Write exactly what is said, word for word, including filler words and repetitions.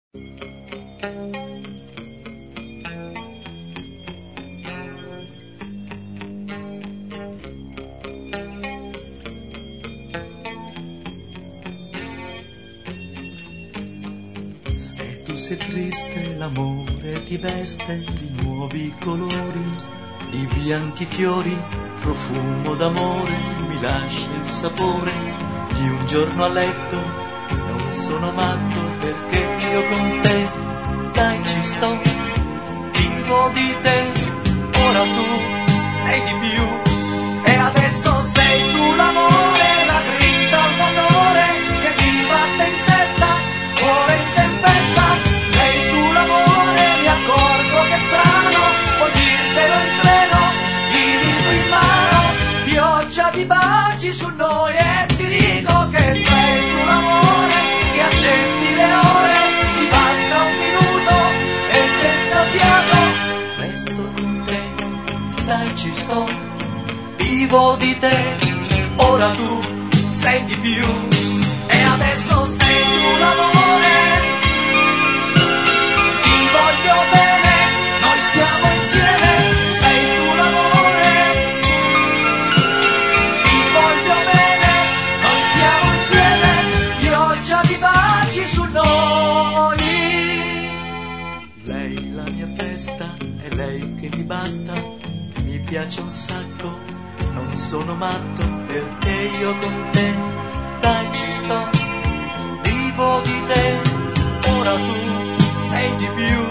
Se tu sei triste, l'amore ti veste di nuovi colori, di bianchi fiori, profumo d'amore, mi lascia il sapore di un giorno a letto. Non sono matto perché io con te, dai ci sto, vivo di te. Ora tu sei di più e adesso sei tu l'amore, la grinta al motore che mi batte in testa, cuore in tempesta. Sei tu l'amore, mi accorgo che è strano, vuoi dirtelo in treno, il libro in mano, pioggia di baci su noi e ti dico che sei tu l'amore che accendi le ore, mi basta un minuto e senza fiato resto con te, dai ci sto, vivo di te. Ora tu sei di più e adesso sei tu l'amore, ti voglio bene, noi stiamo insieme, sei tu l'amore, ti voglio bene, noi stiamo insieme, pioggia di baci su noi. Lei la mia festa, è lei che mi basta, mi piace un sacco, non sono matto perché io con te, dai ci sto, vivo di te. Ora tu sei di più